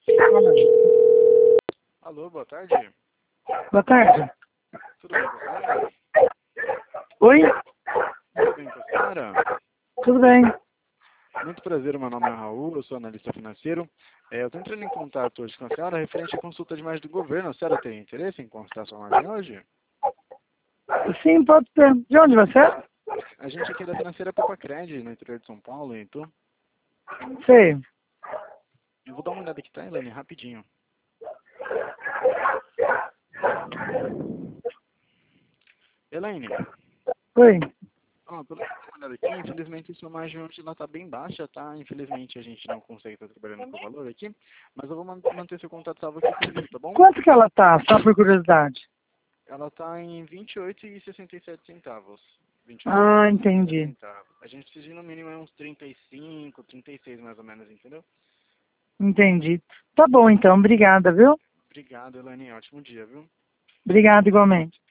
Alô, boa tarde. Boa tarde. Tudo bem com a senhora? Oi? Tudo bem com a senhora? Tudo bem? Muito prazer, meu nome é Raul, eu sou analista financeiro. Eu estou entrando em contato hoje com a senhora referente à consulta de margem do governo. A senhora tem interesse em consultar sua margem hoje? Sim, pode ser. De onde você é? A gente aqui é da financeira Copacred, no interior de São Paulo, então Sei. eu vou dar uma olhada aqui, tá, Elaine? Rapidinho. Elaine, Oi. pelo que eu dei uma olhada aqui, infelizmente sua margem hoje ela tá bem baixa, tá? Infelizmente a gente não consegue estar trabalhando com o valor aqui, mas eu vou manter seu contato salvo aqui comigo, tá bom? Quanto que ela tá? Só por curiosidade. Ela está em 28,67 centavos. Ah, 28,67 entendi. centavos. A gente precisa de no mínimo uns 35, 36 mais ou menos, entendeu? Entendi. Tá bom então, obrigada, viu? Obrigado, Elaine. Ótimo dia, viu? Obrigado igualmente.